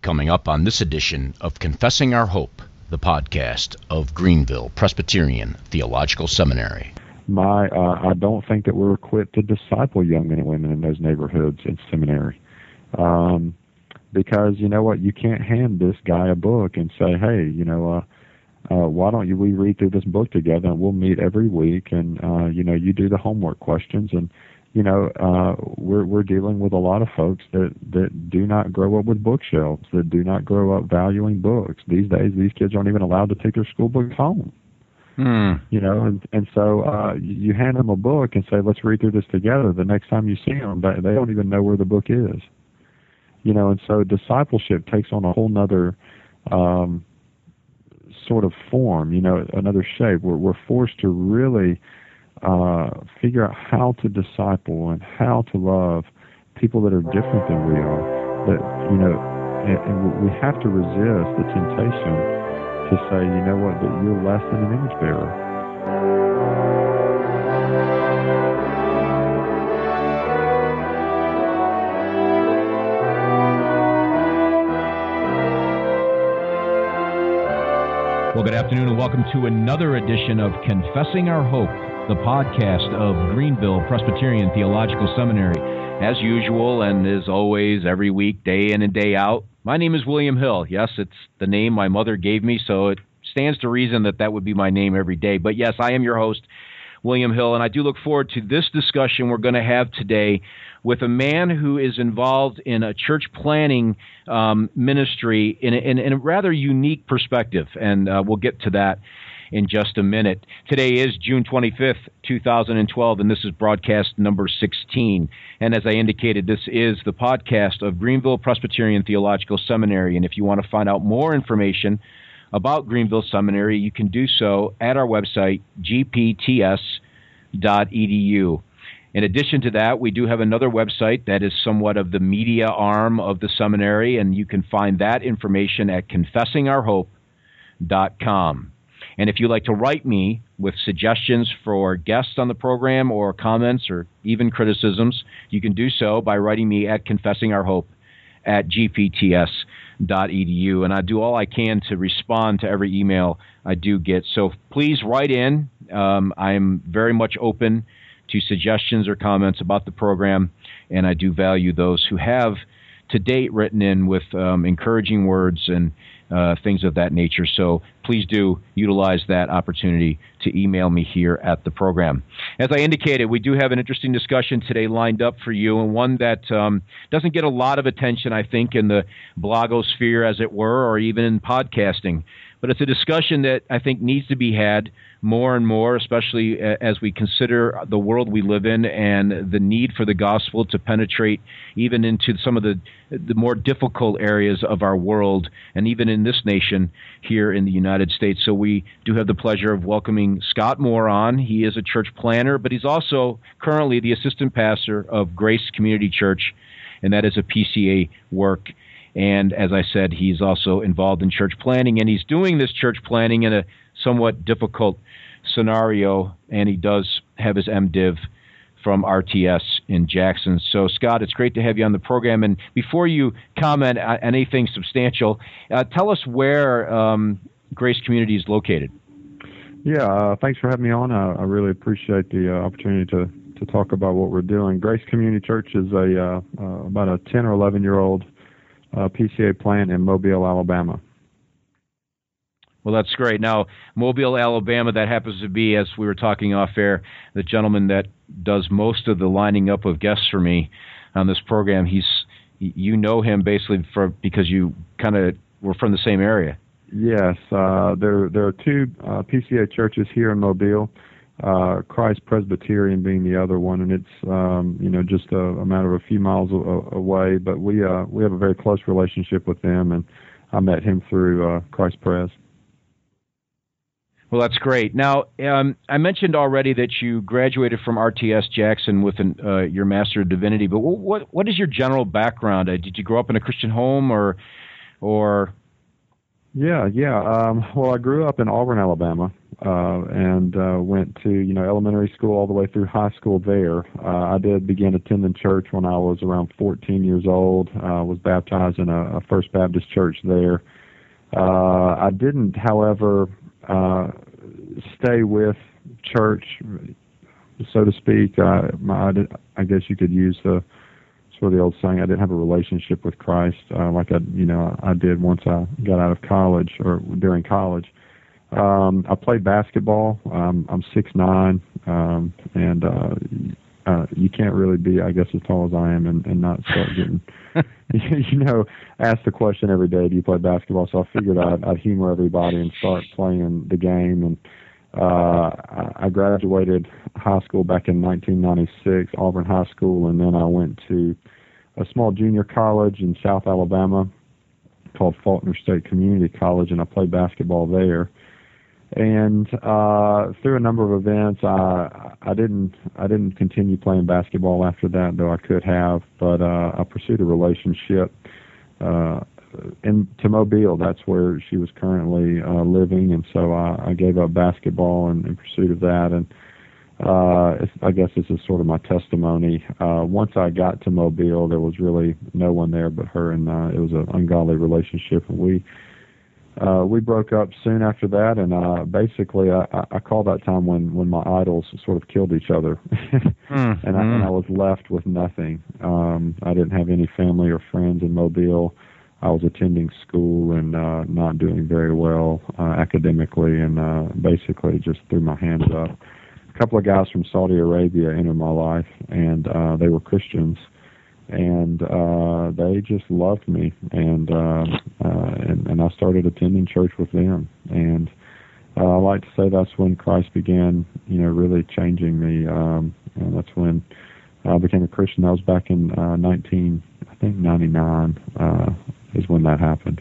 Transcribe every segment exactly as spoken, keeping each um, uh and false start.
Coming up on this edition of Confessing Our Hope, the podcast of Greenville Presbyterian Theological Seminary. My, uh, I don't think that we're equipped to disciple young men and women in those neighborhoods in seminary. Um, because, you know what, you can't hand this guy a book and say, hey, you know, uh, uh, why don't you, we read through this book together and we'll meet every week and, uh, you know, you do the homework questions. And, you know, uh, we're, we're dealing with a lot of folks that, that do not grow up with bookshelves, that do not grow up valuing books. These days, these kids aren't even allowed to take their school books home. Hmm. You know, and, and so uh, you hand them a book and say, let's read through this together. The next time you see them, they, they don't even know where the book is. You know, and so discipleship takes on a whole nother um, sort of form, you know, another shape. We're, we're forced to really uh, figure out how to disciple and how to love people that are different than we are. That, you know, and, and we have to resist the temptation to say, you know what, that you're less than an image bearer. Well, good afternoon and welcome to another edition of Confessing Our Hope, the podcast of Greenville Presbyterian Theological Seminary. As usual, and as always, every week, day in and day out, my name is William Hill. Yes, it's the name my mother gave me, so it stands to reason that that would be my name every day. But yes, I am your host, William Hill, and I do look forward to this discussion we're going to have today with a man who is involved in a church planning um, ministry in a, in, in a rather unique perspective, and uh, we'll get to that in just a minute. Today is June twenty-fifth, two thousand twelve, and this is broadcast number sixteen. And as I indicated, this is the podcast of Greenville Presbyterian Theological Seminary. And if you want to find out more information about Greenville Seminary, you can do so at our website, g p t s dot e d u. In addition to that, we do have another website that is somewhat of the media arm of the seminary, and you can find that information at confessing our hope dot com. And if you'd like to write me with suggestions for guests on the program or comments or even criticisms, you can do so by writing me at confessing our hope at g p t s dot e d u. And I do all I can to respond to every email I do get. So please write in. Um, I'm very much open to suggestions or comments about the program, and I do value those who have to date written in with um, encouraging words and Uh, things of that nature. So please do utilize that opportunity to email me here at the program. As I indicated, we do have an interesting discussion today lined up for you, and one that um, doesn't get a lot of attention, I think, in the blogosphere, as it were, or even in podcasting. But it's a discussion that I think needs to be had more and more, especially as we consider the world we live in and the need for the gospel to penetrate even into some of the the more difficult areas of our world, and even in this nation here in the United States. So we do have the pleasure of welcoming Scott Moore on. He is a church planner, but he's also currently the assistant pastor of Grace Community Church, and that is a P C A work. And as I said, he's also involved in church planning, and he's doing this church planning in a somewhat difficult scenario, and he does have his MDiv from R T S in Jackson. So, Scott, it's great to have you on the program. And before you comment on anything substantial, uh, tell us where um, Grace Community is located. Yeah, uh, thanks for having me on. I, I really appreciate the uh, opportunity to, to talk about what we're doing. Grace Community Church is a uh, uh, about a ten or eleven year old uh, P C A plant in Mobile, Alabama. Well, that's great. Now, Mobile, Alabama, that happens to be, as we were talking off air, the gentleman that does most of the lining up of guests for me on this program. He's, you know him basically for because you kind of were from the same area. Yes, uh, there there are two uh, P C A churches here in Mobile, uh, Christ Presbyterian being the other one, and it's um, you know just a, a matter of a few miles a, away. But we uh, we have a very close relationship with them, and I met him through uh, Christ Pres. Well, that's great. Now, um, I mentioned already that you graduated from R T S Jackson with an, uh, your Master of Divinity, but what what is your general background? Uh, did you grow up in a Christian home, or or Yeah, yeah. Um, well, I grew up in Auburn, Alabama, uh, and uh, went to you know elementary school all the way through high school there. Uh, I did begin attending church when I was around fourteen years old. I uh, was baptized in a, a First Baptist church there. Uh, I didn't, however, uh, stay with church, so to speak. Uh, my, I guess you could use the sort of the old saying, I didn't have a relationship with Christ uh, like I, you know, I did once I got out of college or during college. Um, I played basketball. Um, I'm six nine, um, and uh, uh, you can't really be, I guess, as tall as I am and, and not start getting, you know, asked the question every day, do you play basketball? So I figured I'd, I'd humor everybody and start playing the game. And uh, I graduated high school back in nineteen ninety-six, Auburn High School, and then I went to a small junior college in South Alabama called Faulkner State Community College, and I played basketball there. And uh, through a number of events, I I didn't I didn't continue playing basketball after that, though I could have. But uh, I pursued a relationship uh, in to Mobile. That's where she was currently uh, living, and so I, I gave up basketball in, in pursuit of that. And uh, it's, I guess this is sort of my testimony. Uh, once I got to Mobile, there was really no one there but her, and uh, it was an ungodly relationship, and we. Uh, we broke up soon after that, and uh, basically I, I call that time when, when my idols sort of killed each other, mm, and, I, mm. and I was left with nothing. Um, I didn't have any family or friends in Mobile. I was attending school and uh, not doing very well uh, academically, and uh, basically just threw my hands up. A couple of guys from Saudi Arabia entered my life, and uh, they were Christians. And uh, they just loved me, and, uh, uh, and and I started attending church with them. And uh, I like to say that's when Christ began, you know, really changing me. Um, and that's when I became a Christian. That was back in uh, nineteen, I think ninety-nine uh, is when that happened.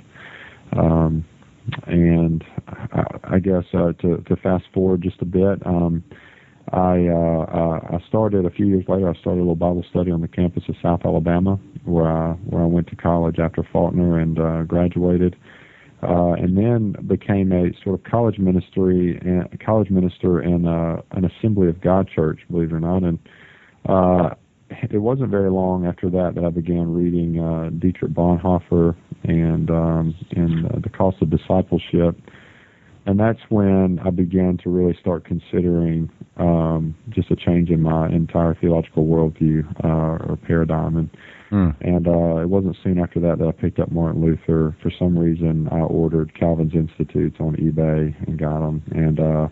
Um, and I, I guess uh, to to fast forward just a bit. Um, I uh, uh, I started a few years later. I started a little Bible study on the campus of South Alabama, where I where I went to college after Faulkner and uh, graduated, uh, and then became a sort of college ministry and college minister in uh, an Assembly of God church, believe it or not. And uh, it wasn't very long after that that I began reading uh, Dietrich Bonhoeffer and um, and uh, the Cost of Discipleship. And that's when I began to really start considering um, just a change in my entire theological worldview uh, or paradigm. And mm. and uh, it wasn't soon after that that I picked up Martin Luther. For some reason, I ordered Calvin's Institutes on eBay and got them, and uh,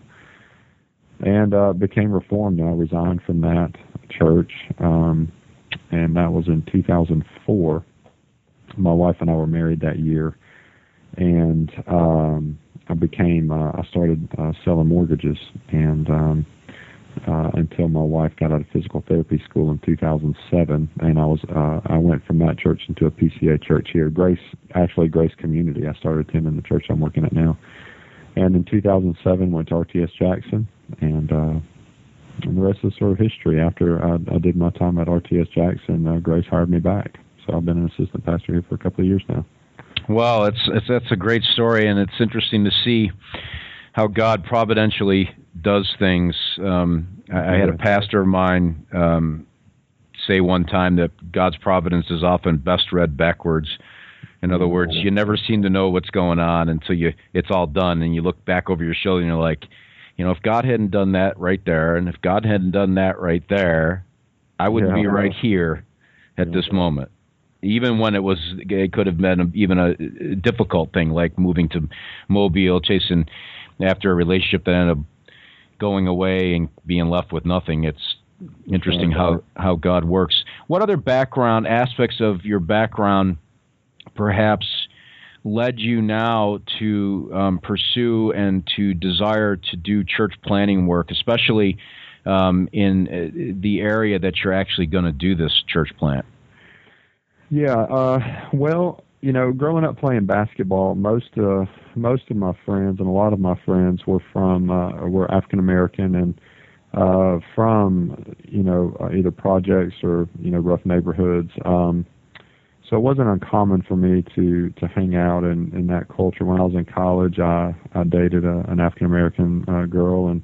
and uh, became Reformed. And I resigned from that church, um, and that was in two thousand four. My wife and I were married that year, and um, I became, uh, I started uh, selling mortgages, and um, uh, until my wife got out of physical therapy school in two thousand seven, and I was, uh, I went from that church into a P C A church here, Grace, actually Grace Community. I started attending the church I'm working at now, and in two thousand seven went to R T S Jackson, and, uh, and the rest is sort of history. After I, I did my time at R T S Jackson, uh, Grace hired me back, so I've been an assistant pastor here for a couple of years now. Well, it's, it's that's a great story, and it's interesting to see how God providentially does things. Um, I, I had a pastor of mine um, say one time that God's providence is often best read backwards. In other words, you never seem to know what's going on until you it's all done, and you look back over your shoulder and you're like, you know, if God hadn't done that right there, and if God hadn't done that right there, I wouldn't yeah. be right here at yeah. this moment. Even when it was, it could have been a, even a difficult thing, like moving to Mobile, chasing after a relationship that ended up going away and being left with nothing. It's interesting how, how God works. What other background aspects of your background perhaps led you now to um, pursue and to desire to do church planning work, especially um, in the area that you're actually going to do this church plant? Yeah, uh, well, you know, growing up playing basketball, most uh, most of my friends and a lot of my friends were from uh, were African American and uh, from you know either projects or you know rough neighborhoods. Um, so it wasn't uncommon for me to to hang out in, in that culture. When I was in college, I I dated a, an African American uh, girl, and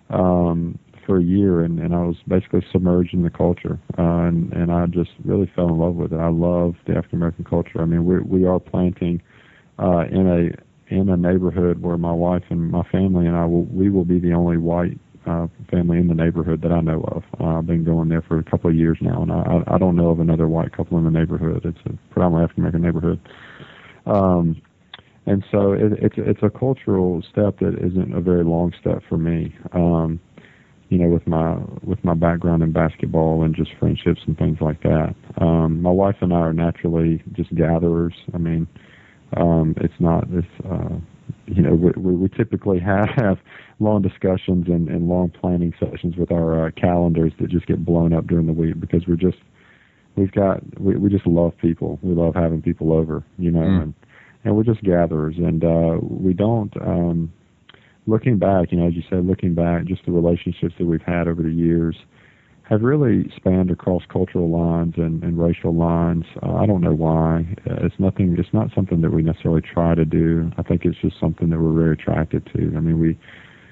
um, for a year, and, and I was basically submerged in the culture, uh, and and I just really fell in love with it. I love the African American culture. I mean, we we are planting uh, in a in a neighborhood where my wife and my family and I will we will be the only white uh, family in the neighborhood that I know of. Uh, I've been going there for a couple of years now, and I I don't know of another white couple in the neighborhood. It's a predominantly African American neighborhood. Um, and so it, it's it's a cultural step that isn't a very long step for me. Um, you know, with my with my background in basketball and just friendships and things like that. Um, my wife and I are naturally just gatherers. I mean, um, it's not this. Uh, you know, we, we typically have long discussions and, and long planning sessions with our uh, calendars that just get blown up during the week because we're just we've got we, we just love people. We love having people over. You know, mm. and and we're just gatherers, and uh, we don't. Um, Looking back, you know, as you said, looking back, just the relationships that we've had over the years have really spanned across cultural lines and, and racial lines. Uh, I don't know why. Uh, it's nothing. It's not something that we necessarily try to do. I think it's just something that we're very attracted to. I mean, we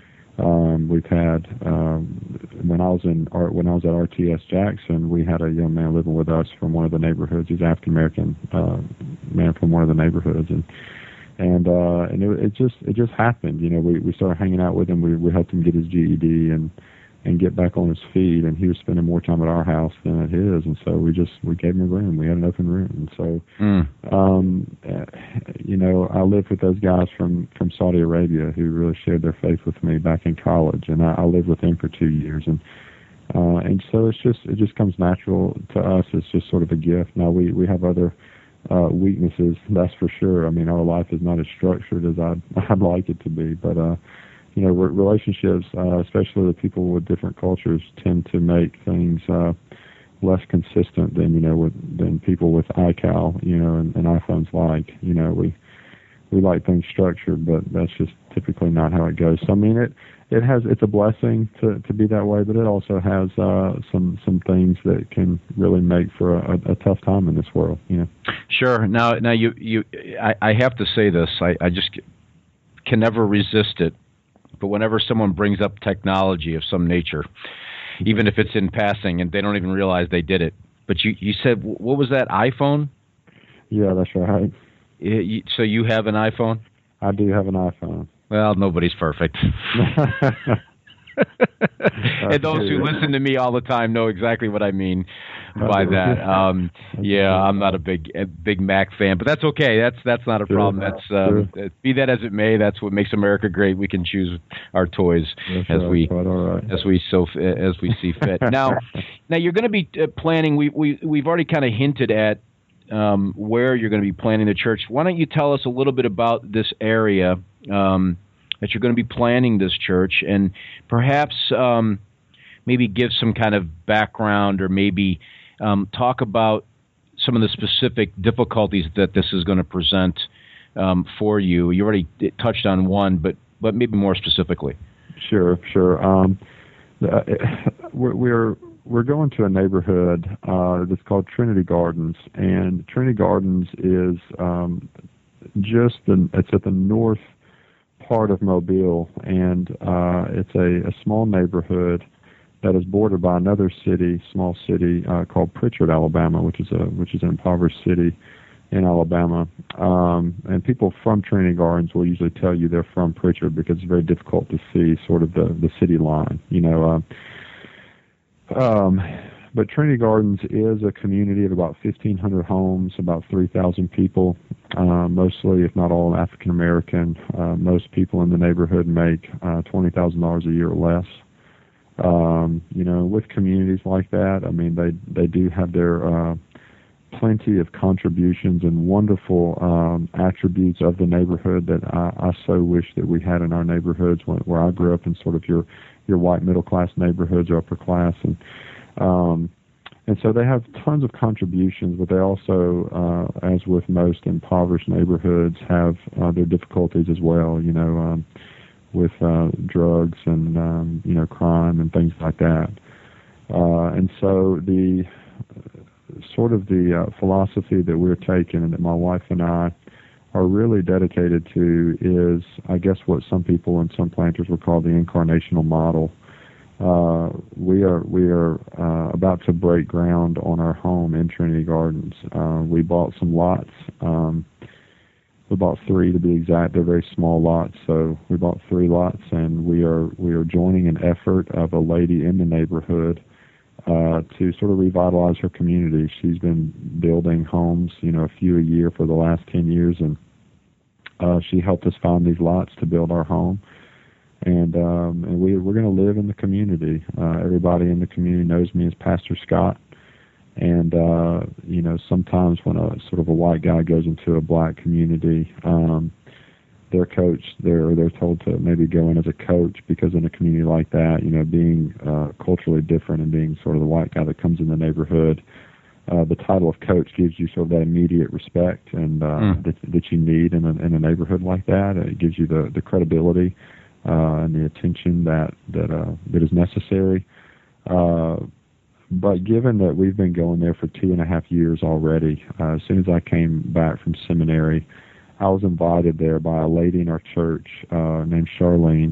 um, we've had um, when I was in art, when I was at R T S Jackson, we had a young man living with us from one of the neighborhoods. He's African American uh, man from one of the neighborhoods, and. And uh, and it, it just it just happened, you know. We we started hanging out with him. We we helped him get his G E D and and get back on his feet. And he was spending more time at our house than at his. And so we just we gave him a room. We had an open room. And so, mm. um, uh, you know, I lived with those guys from, from Saudi Arabia who really shared their faith with me back in college. And I, I lived with them for two years. And uh, and so it's just it just comes natural to us. It's just sort of a gift. Now we we have other. Uh, weaknesses, that's for sure. I mean, our life is not as structured as I'd, I'd like it to be, but, uh, you know, re- relationships, uh, especially with people with different cultures, tend to make things uh, less consistent than, you know, with, than people with iCal, you know, and, and iPhones like. You know, we we like things structured, but that's just typically not how it goes. So, I mean, it it has it's a blessing to, to be that way, but it also has uh, some some things that can really make for a, a tough time in this world, you know. Sure. Now, now you you I, I have to say this. I, I just can never resist it. But whenever someone brings up technology of some nature, even if it's in passing and they don't even realize they did it, but you you said what was that iPhone? Yeah, that's right. You, so you have an iPhone? I do have an iPhone. Well, nobody's perfect. And those who listen to me all the time know exactly what I mean by that. Um, yeah, I'm not a big a big Mac fan, but that's okay. That's that's not a problem. That's um, be that as it may. That's what makes America great. We can choose our toys that's as right, we right. as we so as we see fit. Now, now you're going to be planning. We we we've already kind of hinted at um, where you're going to be planning the church. Why don't you tell us a little bit about this area? Um, that you're going to be planning this church, and perhaps um, maybe give some kind of background or maybe um, talk about some of the specific difficulties that this is going to present um, for you. You already touched on one, but, but maybe more specifically. Sure, sure. Um, uh, we're, we're we're going to a neighborhood uh, that's called Trinity Gardens, and Trinity Gardens is um, just the, it's at the north part of Mobile, and uh, it's a, a small neighborhood that is bordered by another city, small city uh, called Pritchard, Alabama, which is a which is an impoverished city in Alabama. Um, and people from Trinity Gardens will usually tell you they're from Pritchard because it's very difficult to see sort of the the city line, you know. Uh, um, But Trinity Gardens is a community of about fifteen hundred homes, about three thousand people, uh, mostly, if not all, African American. Uh, most people in the neighborhood make uh, twenty thousand dollars a year or less. Um, you know, with communities like that, I mean, they they do have their uh, plenty of contributions and wonderful um, attributes of the neighborhood that I, I so wish that we had in our neighborhoods when, where I grew up in sort of your your white middle class neighborhoods or upper class. And Um, and so they have tons of contributions, but they also, uh, as with most impoverished neighborhoods, have uh, their difficulties as well, you know, um, with uh, drugs and, um, you know, crime and things like that. Uh, and so the sort of the uh, philosophy that we're taking and that my wife and I are really dedicated to is, I guess, what some people and some planters would call the incarnational model. Uh, we are we are uh, about to break ground on our home in Trinity Gardens. Uh, we bought some lots. Um, we bought three to be exact. They're very small lots, so we bought three lots, and we are we are joining an effort of a lady in the neighborhood uh, to sort of revitalize her community. She's been building homes, you know, a few a year for the last ten years, and uh, she helped us find these lots to build our home. And um, and we, we're going to live in the community. Uh, everybody in the community knows me as Pastor Scott. And, uh, you know, sometimes when a sort of a white guy goes into a black community, um, they're coached, they're, they're told to maybe go in as a coach, because in a community like that, you know, being uh, culturally different and being sort of the white guy that comes in the neighborhood, uh, the title of coach gives you sort of that immediate respect and uh, mm. that, that you need in a, in a neighborhood like that. It gives you the, the credibility Uh, and the attention that that uh, that is necessary. Uh, but given that we've been going there for two and a half years already, uh, as soon as I came back from seminary, I was invited there by a lady in our church uh, named Charlene,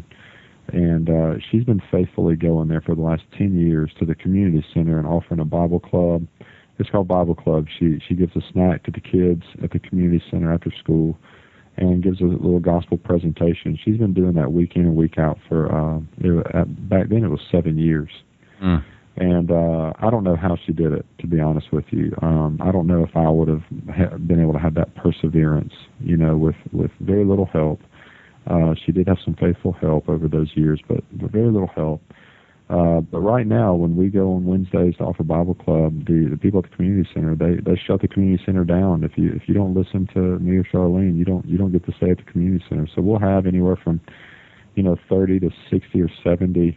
and uh, she's been faithfully going there for the last ten years to the community center and offering a Bible club. It's called Bible Club. She she gives a snack to the kids at the community center after school, and gives a little gospel presentation. She's been doing that week in and week out for, uh, it was, at, back then it was seven years. Mm. And uh, I don't know how she did it, to be honest with you. Um, I don't know if I would have ha- been able to have that perseverance, you know, with, with very little help. Uh, she did have some faithful help over those years, but, but very little help. Uh, but right now, when we go on Wednesdays to offer Bible Club, the, the people at the community center, they, they shut the community center down. If you if you don't listen to me or Charlene, you don't you don't get to stay at the community center. So we'll have anywhere from, you know, thirty to sixty or seventy,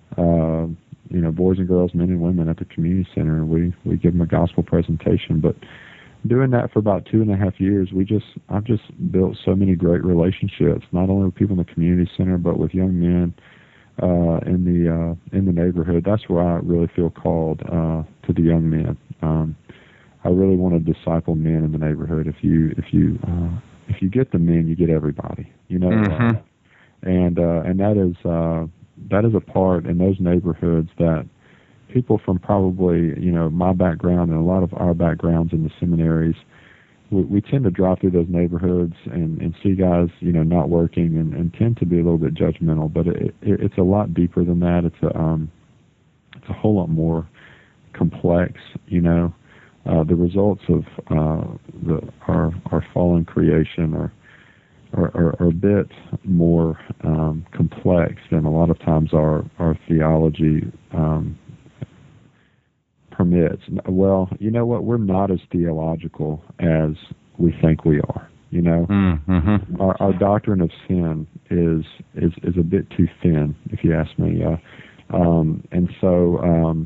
uh, you know, boys and girls, men and women at the community center, and we we give them a gospel presentation. But doing that for about two and a half years, we just I've just built so many great relationships, not only with people in the community center, but with young men Uh, in the uh, in the neighborhood. That's where I really feel called uh, to the young men. Um, I really want to disciple men in the neighborhood. If you if you uh, if you get the men, you get everybody. You know, mm-hmm. uh, and uh, and that is uh, that is a part in those neighborhoods that people from probably you know my background and a lot of our backgrounds in the seminaries, we, we tend to drive through those neighborhoods and, and see guys, you know, not working and, and tend to be a little bit judgmental. But it, it, it's a lot deeper than that. It's a um, it's a whole lot more complex. You know, uh, the results of uh, the our our fallen creation are are, are, are a bit more um, complex than a lot of times our our theology Um, permits. Well, you know what? We're not as theological as we think we are. You know, mm-hmm. our, our doctrine of sin is is is a bit too thin, if you ask me. Uh, um, and so, um,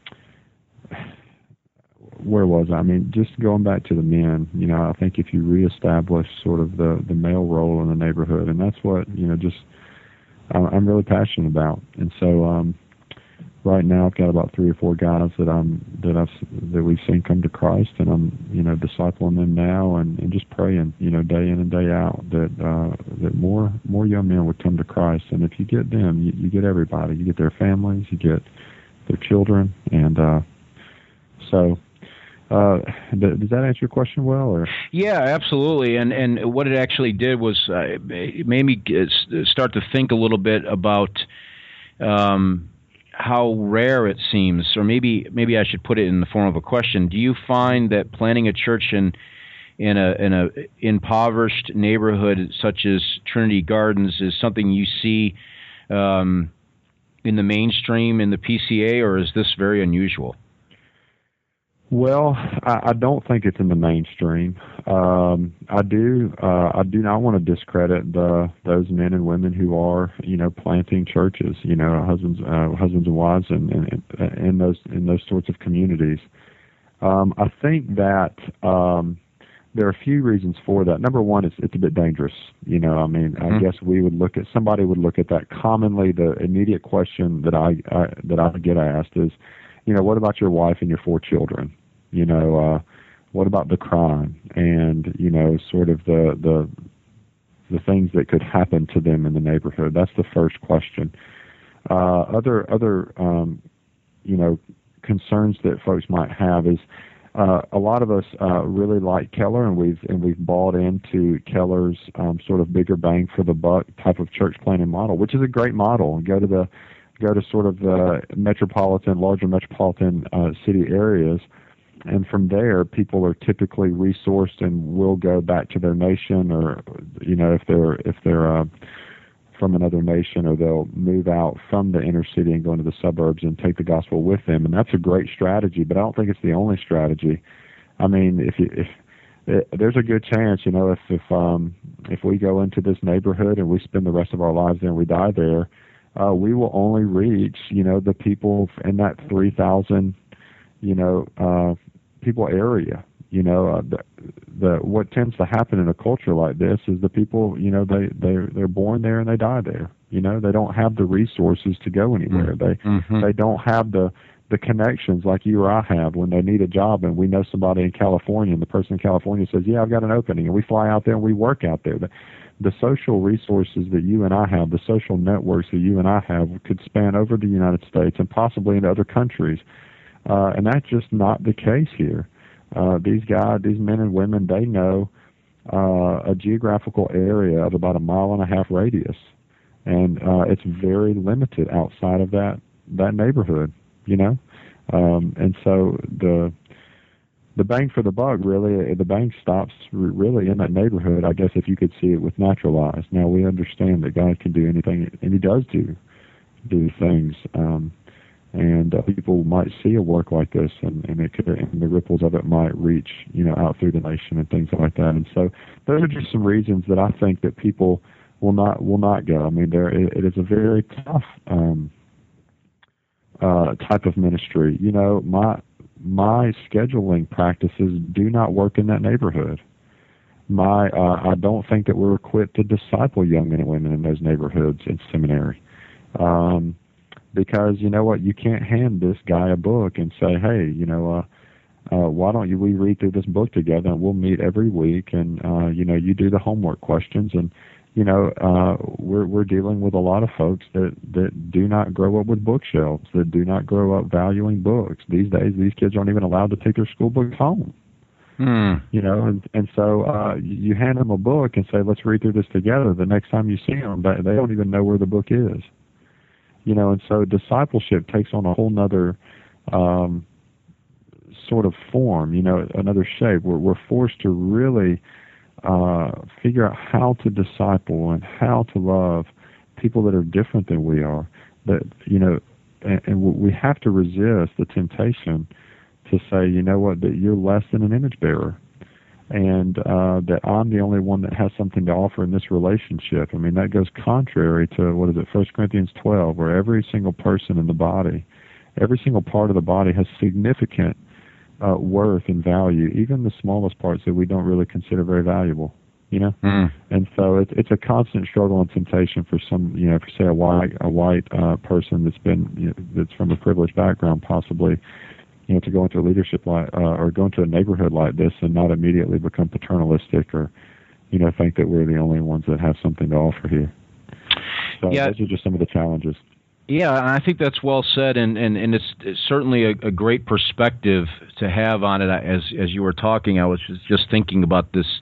where was I? I mean, just going back to the men. You know, I think if you reestablish sort of the the male role in the neighborhood, and that's what you know, just I'm really passionate about. And so. Um, Right now, I've got about three or four guys that I'm that I've that we've seen come to Christ, and I'm you know discipling them now, and, and just praying you know day in and day out that uh, that more more young men would come to Christ. And if you get them, you, you get everybody. You get their families, you get their children, and uh, so. Uh, does that answer your question well? Or? Yeah, absolutely. And and what it actually did was uh, it made me start to think a little bit about. Um, how rare it seems, or maybe maybe I should put it in the form of a question. Do you find that planting a church in in a in a impoverished neighborhood such as Trinity Gardens is something you see um, in the mainstream in the P C A, or is this very unusual? Well, I, I don't think it's in the mainstream. Um, I do. Uh, I do not want to discredit the those men and women who are, you know, planting churches. You know, husbands, uh, husbands and wives, and in, in, in those in those sorts of communities. Um, I think that um, there are a few reasons for that. Number one, it's it's a bit dangerous. You know, I mean, mm-hmm. I guess we would look at somebody would look at that. Commonly, the immediate question that I, I that I get asked is, you know, what about your wife and your four children? You know, uh, what about the crime and, you know, sort of the, the, the things that could happen to them in the neighborhood? That's the first question. Uh, other, other, um, you know, concerns that folks might have is, uh, a lot of us, uh, really like Keller, and we've, and we've bought into Keller's, um, sort of bigger bang for the buck type of church planning model, which is a great model. Go to the, go to sort of the metropolitan, larger metropolitan, uh, city areas. And from there, people are typically resourced and will go back to their nation, or, you know, if they're, if they're, uh, from another nation, or they'll move out from the inner city and go into the suburbs and take the gospel with them. And that's a great strategy, but I don't think it's the only strategy. I mean, if you, if, if there's a good chance, you know, if, if, um, if we go into this neighborhood and we spend the rest of our lives there and we die there, uh, we will only reach, you know, the people in that three thousand, you know, uh, people area. You know, uh, the, the what tends to happen in a culture like this is the people, you know, they they they're born there and they die there. You know, they don't have the resources to go anywhere. They mm-hmm. they don't have the the connections like you or I have when they need a job, and we know somebody in California, and the person in California says, "Yeah, I've got an opening," and we fly out there and we work out there. The, the social resources that you and I have, the social networks that you and I have, could span over the United States and possibly into other countries, uh, and that's just not the case here. Uh, these guys, these men and women, they know uh, a geographical area of about a mile and a half radius, and uh, it's very limited outside of that that neighborhood, you know. Um, and so the the bang for the buck, really, the bang stops really in that neighborhood, I guess, if you could see it with natural eyes. Now, we understand that God can do anything, and He does do do things. Um, And uh, people might see a work like this, and, and it could, and the ripples of it might reach, you know, out through the nation and things like that. And so, those are just some reasons that I think that people will not will not go. I mean, there it, it is a very tough um, uh, type of ministry. You know, my my scheduling practices do not work in that neighborhood. My uh, I don't think that we're equipped to disciple young men and women in those neighborhoods in seminary. Um, Because, you know what, you can't hand this guy a book and say, hey, you know, uh, uh, why don't you we read through this book together, and we'll meet every week, and, uh, you know, you do the homework questions. And, you know, uh, we're we're dealing with a lot of folks that, that do not grow up with bookshelves, that do not grow up valuing books. These days, these kids aren't even allowed to take their school books home. Mm. You know, and, and so uh, you hand them a book and say, let's read through this together. The next time you see them, they, they don't even know where the book is. You know, and so discipleship takes on a whole nother um, sort of form, you know, another shape. We're, we're forced to really uh, figure out how to disciple and how to love people that are different than we are. That, you know, and, and we have to resist the temptation to say, you know what, that you're less than an image bearer, and uh, that I'm the only one that has something to offer in this relationship. I mean, that goes contrary to, what is it, First Corinthians twelve, where every single person in the body, every single part of the body has significant uh, worth and value, even the smallest parts that we don't really consider very valuable, you know? Mm. And so it, it's a constant struggle and temptation for some, you know, for, say, a white, a white uh, person that's been, you know, that's from a privileged background possibly, you know, to go into a leadership like, uh, or go into a neighborhood like this and not immediately become paternalistic, or, you know, think that we're the only ones that have something to offer here. So yeah. Those are just some of the challenges. Yeah, and I think that's well said, and, and, and it's, it's certainly a, a great perspective to have on it. As as you were talking, I was just thinking about this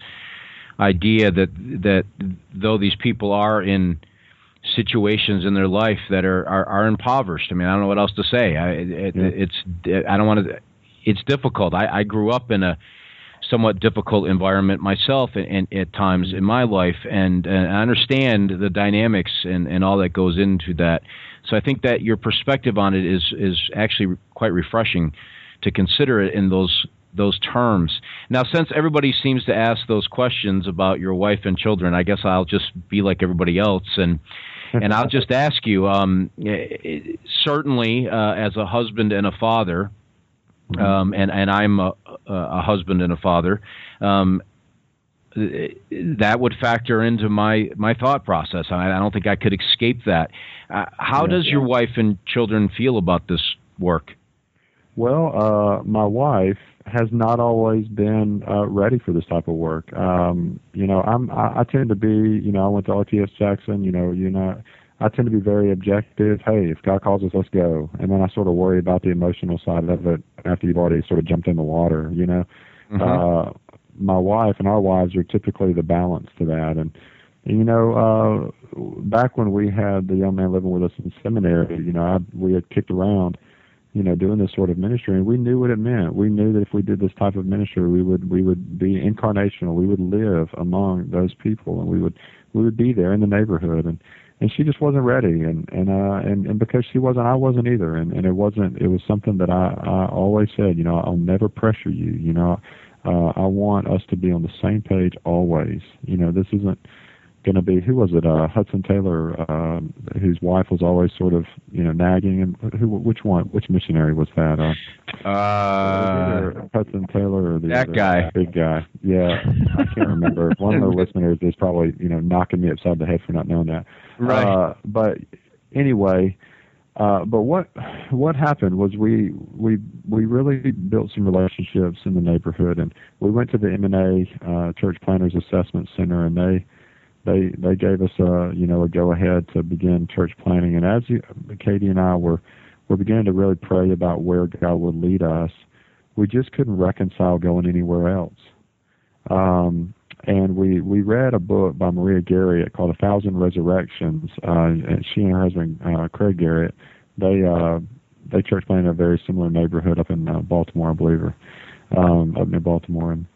idea that that though these people are in situations in their life that are, are, are impoverished. I mean, I don't know what else to say. I, it, yeah. It's I don't want to. It's difficult. I, I grew up in a somewhat difficult environment myself, and at times in my life, and, and I understand the dynamics and, and all that goes into that. So I think that your perspective on it is is actually quite refreshing to consider it in those those terms. Now, since everybody seems to ask those questions about your wife and children, I guess I'll just be like everybody else, and and I'll just ask you, um, certainly uh, as a husband and a father, um, and, and I'm a, a husband and a father, um, that would factor into my, my thought process. I, I don't think I could escape that. Uh, how yeah, does yeah. your wife and children feel about this work? Well, uh, my wife has not always been uh, ready for this type of work. Um, you know, I'm I, I tend to be, you know, I went to R T S Jackson. You know, you know, I tend to be very objective. Hey, if God calls us, let's go. And then I sort of worry about the emotional side of it after you've already sort of jumped in the water. You know, mm-hmm. uh, my wife and our wives are typically the balance to that. And you know, uh, back when we had the young man living with us in seminary, you know, I, we had kicked around, you know, doing this sort of ministry, and we knew what it meant. We knew that if we did this type of ministry, we would we would be incarnational. We would live among those people, and we would we would be there in the neighborhood. And, and she just wasn't ready, and and uh, and and because she wasn't, I wasn't either. And, and it wasn't. It was something that I, I always said. You know, I'll never pressure you. You know, uh, I want us to be on the same page always. You know, this isn't going to be, who was it, uh, Hudson Taylor, uh, whose wife was always sort of, you know, nagging, and who, which one, which missionary was that? Uh, uh, Hudson Taylor or the that other, guy, uh, big guy. Yeah, I can't remember. One of the listeners is probably, you know, knocking me upside the head for not knowing that. Right. Uh, but anyway, uh, but what what happened was we we we really built some relationships in the neighborhood, and we went to the M and A uh, Church Planners Assessment Center, and they. They they gave us a you know a go ahead to begin church planning, and as you, Katie and I were were beginning to really pray about where God would lead us, we just couldn't reconcile going anywhere else. Um, and we we read a book by Maria Garrett called A Thousand Resurrections. Uh, and she and her husband uh, Craig Garrett, they uh, they church planted in a very similar neighborhood up in uh, Baltimore, I believe, or, um, up near Baltimore, and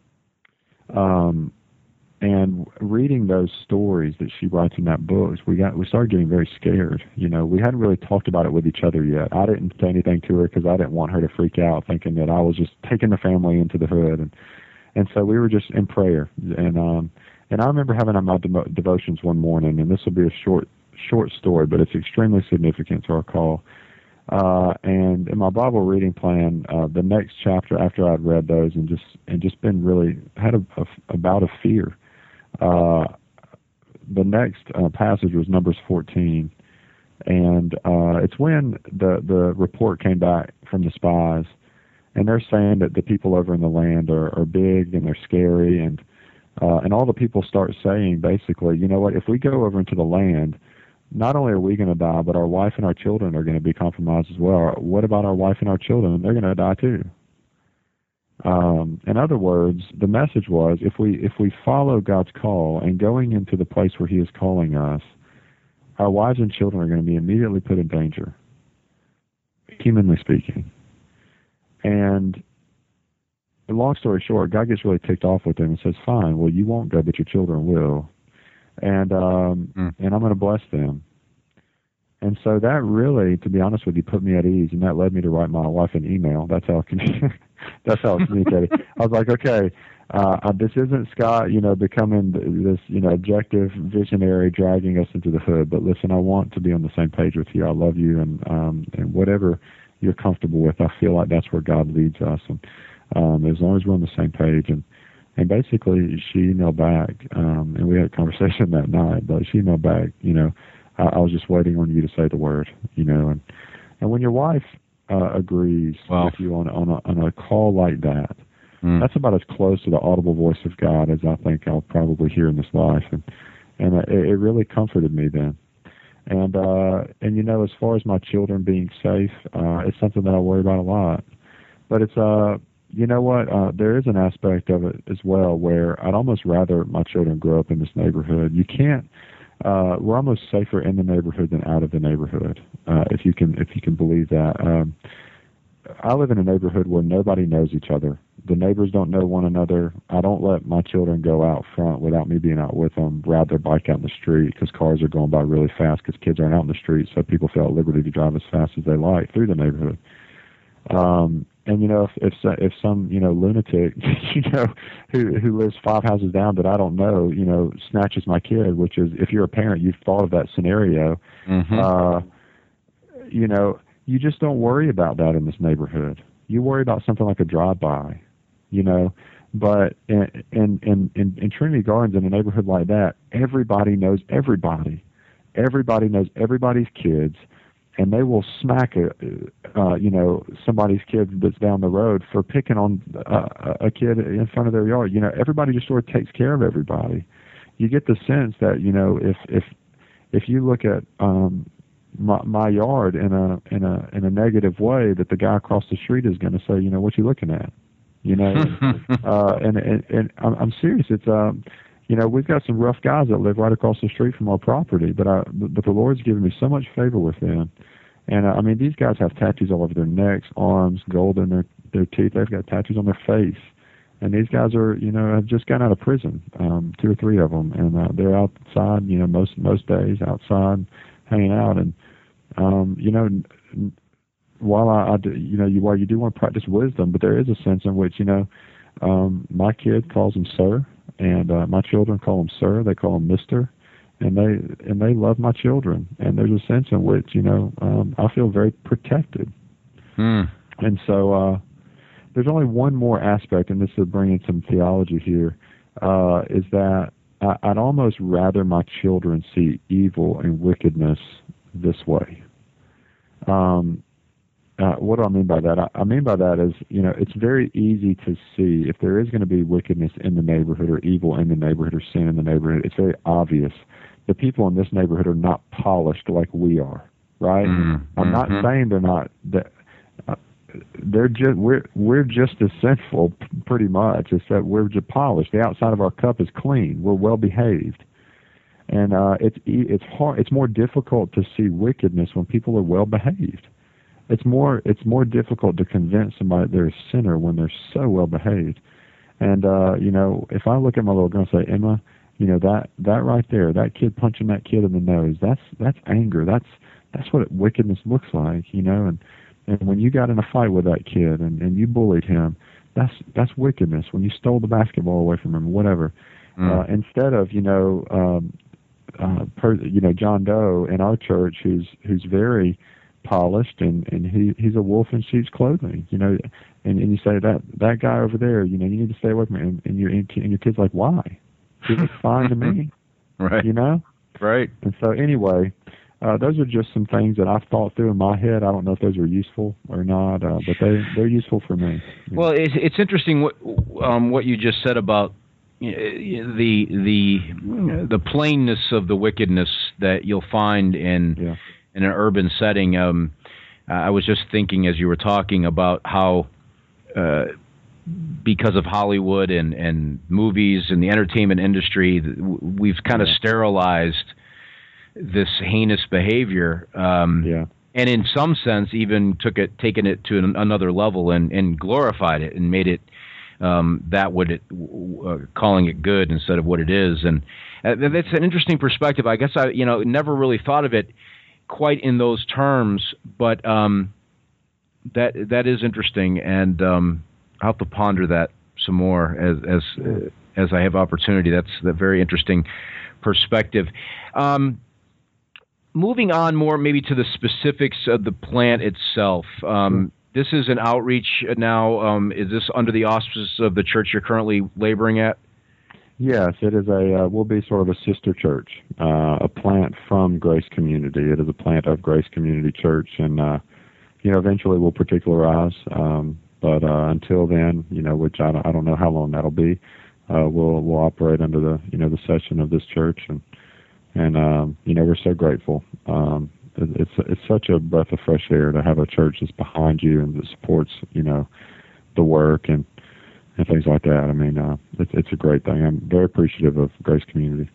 um. And reading those stories that she writes in that book, we got we started getting very scared. You know, we hadn't really talked about it with each other yet. I didn't say anything to her because I didn't want her to freak out, thinking that I was just taking the family into the hood. And and so we were just in prayer. And um and I remember having on my de- devotions one morning, and this will be a short short story, but it's extremely significant to our call. Uh, and in my Bible reading plan, uh, the next chapter after I'd read those and just and just been really had a, a, a bout of fear. Uh, the next uh, passage was Numbers fourteen, and uh, it's when the the report came back from the spies, and they're saying that the people over in the land are, are big and they're scary, and uh, and all the people start saying basically, you know what, if we go over into the land, not only are we going to die, but our wife and our children are going to be compromised as well. What about our wife and our children? They're going to die too. Um, in other words, the message was, if we if we follow God's call and going into the place where He is calling us, our wives and children are going to be immediately put in danger, humanly speaking. And long story short, God gets really ticked off with them and says, fine, well, you won't go, but your children will. And um, mm. and I'm going to bless them. And so that really, to be honest with you, put me at ease, and that led me to write my wife an email. That's how I that's how I communicated. I was like, okay, uh, this isn't Scott, you know, becoming this, you know, objective visionary dragging us into the hood. But listen, I want to be on the same page with you. I love you, and um, and whatever you're comfortable with, I feel like that's where God leads us. And um, as long as we're on the same page, and and basically she emailed back, um, and we had a conversation that night. But she emailed back, you know. I was just waiting on you to say the word, you know, and and when your wife uh, agrees wow. with you on on a, on a call like that, mm. that's about as close to the audible voice of God as I think I'll probably hear in this life, and and it, it really comforted me then. And uh, and you know, as far as my children being safe, uh, it's something that I worry about a lot. But it's uh, you know what, uh, there is an aspect of it as well where I'd almost rather my children grow up in this neighborhood. You can't. Uh, we're almost safer in the neighborhood than out of the neighborhood, uh, if you can if you can believe that. Um, I live in a neighborhood where nobody knows each other. The neighbors don't know one another. I don't let my children go out front without me being out with them, ride their bike out in the street because cars are going by really fast because kids aren't out in the street, so people feel at liberty to drive as fast as they like through the neighborhood. Um, and you know, if if if some you know lunatic, you know, who who lives five houses down that I don't know, you know, snatches my kid, which is, if you're a parent, you've thought of that scenario. Mm-hmm. Uh, you know, you just don't worry about that in this neighborhood. You worry about something like a drive-by, you know. But in in in, in, in Trinity Gardens, in a neighborhood like that, everybody knows everybody. Everybody knows everybody's kids. and they will smack a, uh, you know, somebody's kid that's down the road for picking on uh, a kid in front of their yard. You know, everybody just sort of takes care of everybody. You get the sense that, you know, if if if you look at um, my, my yard in a in a in a negative way, that the guy across the street is going to say, you know, what you looking at? You know, uh, and, and and I'm, I'm serious. It's um. You know, we've got some rough guys that live right across the street from our property, but I, but the Lord's given me so much favor with them. And uh, I mean, these guys have tattoos all over their necks, arms, gold in their their teeth. They've got tattoos on their face. And these guys are, you know, have just gotten out of prison, um, two or three of them, and uh, they're outside, you know, most most days outside, hanging out. And um, you know, while I, I do, you know, you while you do want to practice wisdom, but there is a sense in which, you know, um, my kid calls him sir. And uh, my children call him sir. They call him Mister, and they and they love my children. And there's a sense in which, you know, um, I feel very protected. Hmm. And so uh, there's only one more aspect, and this is bringing some theology here, uh, is that I, I'd almost rather my children see evil and wickedness this way. Um, Uh, what do I mean by that? I, I mean by that is, you know, it's very easy to see if there is going to be wickedness in the neighborhood or evil in the neighborhood or sin in the neighborhood. It's very obvious. The people in this neighborhood are not polished like we are, right? Mm-hmm. I'm not saying they're not. That, uh, they're just we're we're just as sinful, pretty much. It's that we're just polished. The outside of our cup is clean. We're well behaved, and uh, it's it's hard. It's more difficult to see wickedness when people are well behaved. It's more it's more difficult to convince somebody they're a sinner when they're so well behaved. And uh, you know, if I look at my little girl and say, Emma, you know, that that right there, that kid punching that kid in the nose, that's that's anger. That's that's what wickedness looks like, you know. And and when you got in a fight with that kid and, and you bullied him, that's that's wickedness. When you stole the basketball away from him, whatever. Mm. Uh, instead of, you know, um, uh, per, you know, John Doe in our church, who's who's very polished and and he he's a wolf in sheep's clothing, you know, and, and you say that that guy over there, you know, you need to stay away from him, and, and your and your kid's like, why? He looks fine to me, right? You know, right. And so anyway, uh, those are just some things that I've thought through in my head. I don't know if those are useful or not, uh, but they they're useful for me. Well, know. it's it's interesting what um, what you just said about the the the plainness of the wickedness that you'll find in. Yeah. In an urban setting. um, I was just thinking as you were talking about how, uh, because of Hollywood and, and movies and the entertainment industry, we've kind of yeah. sterilized this heinous behavior, um, yeah. and in some sense even took it, taken it to an, another level and, and glorified it and made it um, that what it, uh, calling it good instead of what it is. And uh, that's an interesting perspective. I guess I, you know, never really thought of it quite in those terms, but um, that that is interesting, and um, I'll have to ponder that some more as as uh, as I have opportunity. That's a very interesting perspective. Um, moving on more maybe to the specifics of the plant itself. Um, this is an outreach now. Um, is this under the auspices of the church you're currently laboring at? Yes, it is a, uh, will be sort of a sister church, uh, a plant from Grace Community. It is a plant of Grace Community Church, and, uh, you know, eventually we'll particularize, um, but uh, until then, you know, which I don't, I don't know how long that'll be, uh, we'll we'll operate under the, you know, the session of this church, and, and um, you know, we're so grateful. Um, it, it's it's such a breath of fresh air to have a church that's behind you and that supports, you know, the work and and things like that. I mean, uh, it's, it's a great thing. I'm very appreciative of Grace Community.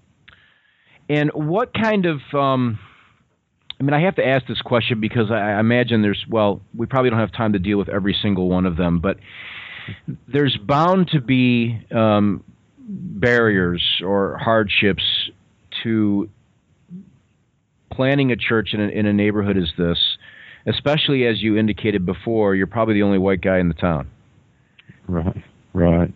And what kind of, um, I mean, I have to ask this question because I imagine there's, well, we probably don't have time to deal with every single one of them, but there's bound to be um, barriers or hardships to planning a church in a, in a neighborhood as this, especially as you indicated before, you're probably the only white guy in the town. Right, right.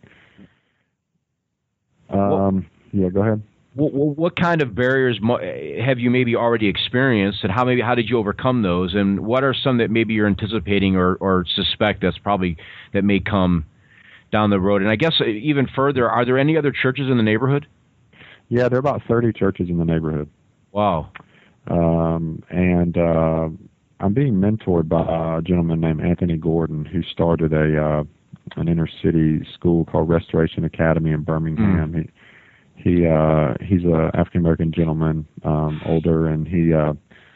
Um, well, yeah, go ahead. What, what kind of barriers have you maybe already experienced, and how maybe how did you overcome those? And what are some that maybe you're anticipating or, or suspect that's probably that may come down the road? And I guess even further, are there any other churches in the neighborhood? Yeah, there are about thirty churches in the neighborhood. Wow. Um, and uh, I'm being mentored by a gentleman named Anthony Gordon, who started a uh, an inner city school called Restoration Academy in Birmingham. Mm. He he uh, he's a African American gentleman, um, older, and he uh,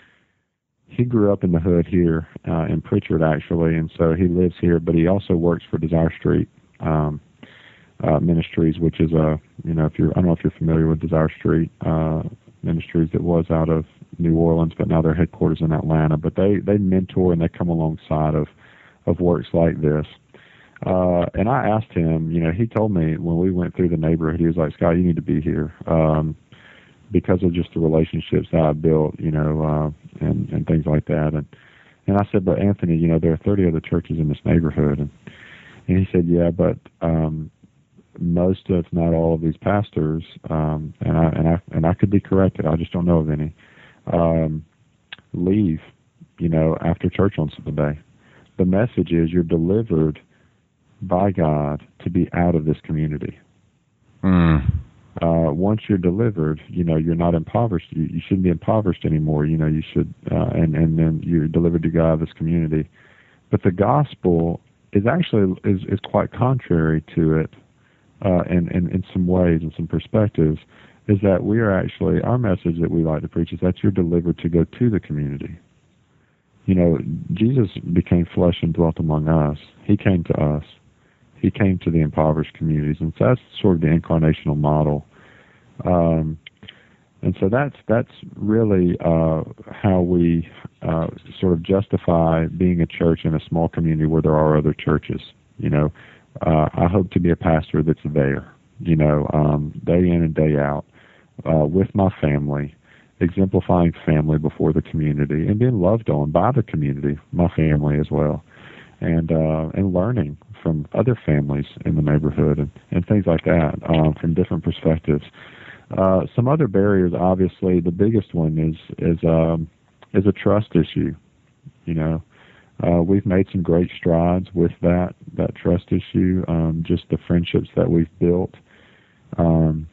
he grew up in the hood here uh, in Pritchard actually, and so he lives here. But he also works for Desire Street um, uh, Ministries, which is a you know if you're I don't know if you're familiar with Desire Street uh, Ministries that was out of New Orleans, but now they're headquarters in Atlanta. But they they mentor and they come alongside of of works like this. Uh, and I asked him, you know, he told me when we went through the neighborhood, he was like, Scott, you need to be here um, because of just the relationships that I built, you know, uh, and and things like that. And and I said, but Anthony, you know, there are thirty other churches in this neighborhood, and and he said, yeah, but um, most, if not all, of these pastors, um, and I and I and I could be corrected, I just don't know of any. Um, leave, you know, after church on Sunday. The message is you're delivered by God to be out of this community. Mm. Uh, once you're delivered, you know, you're not impoverished. You, you shouldn't be impoverished anymore. You know, you should, uh, and and then you're delivered to God, this community. But the gospel is actually is is quite contrary to it, uh, in, in in some ways, in some perspectives. Is that we are actually, our message that we like to preach is that you're delivered to go to the community. You know, Jesus became flesh and dwelt among us. He came to us. He came to the impoverished communities. And so that's sort of the incarnational model. Um, and so that's that's really uh, how we uh, sort of justify being a church in a small community where there are other churches. You know, uh, I hope to be a pastor that's there, you know, um, day in and day out. Uh, with my family, exemplifying family before the community, and being loved on by the community, my family as well, and uh, and learning from other families in the neighborhood and, and things like that um, from different perspectives. Uh, some other barriers, obviously, the biggest one is is um, is a trust issue. You know, uh, we've made some great strides with that that trust issue. Um, just the friendships that we've built. Um,